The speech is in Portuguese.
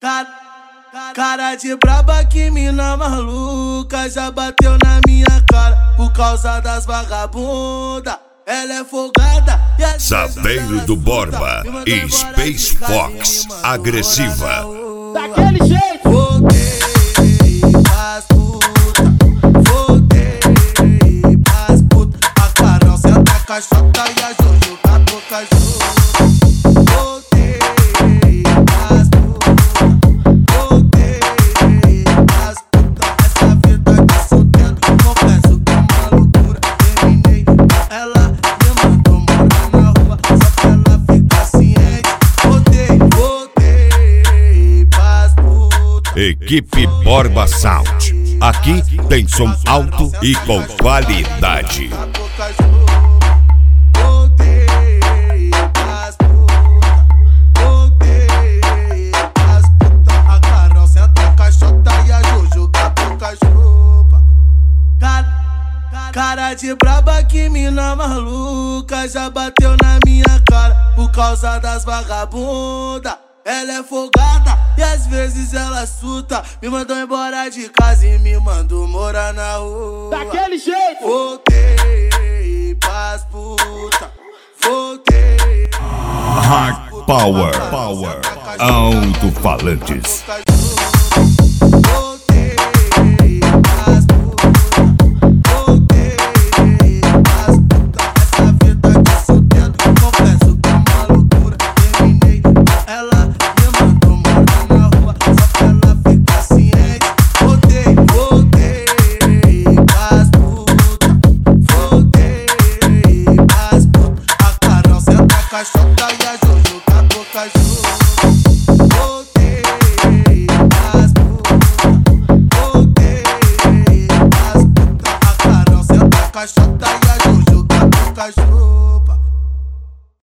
Cara de braba, que mina maluca, já bateu na minha cara por causa das vagabunda. Ela é folgada e às Sabeiro do Borba e Space Fox, agressiva. Daquele jeito. Voltei pras puta, voltei pras puta. A Carol senta a caixota e a Jojo com a boca junto. Voltei pras puta, voltei pras puta. Essa vida de solteiro, confesso que é uma loucura. Terminei com ela, me mandou morar na rua, só que ela fica ciente. Voltei pras puta. Equipe Borba Sound. Aqui tem som alto e com qualidade. Voltei pras puta, voltei pras puta. A Carol senta a caixota e a Jojo com a boca chupa. Cara de braba, que mina maluca, já bateu na minha cara por causa das vagabunda. Ela é folgada e às vezes ela surta. Me mandou embora de casa e me mandou morar na rua. Daquele jeito. Voltei pras puta, voltei. Hard Power, alto-falantes. Voltei pras puta, voltei pras puta. Essa vida de solteiro, confesso que é uma loucura. Terminei com ela, me mandou morar na rua, só que ela fica ciente. Voltei pras puta, voltei pras puta. A Carol senta a caixota e a Jojo com a boca junto. Voltei pras puta, voltei pras puta. A Carol senta a caixota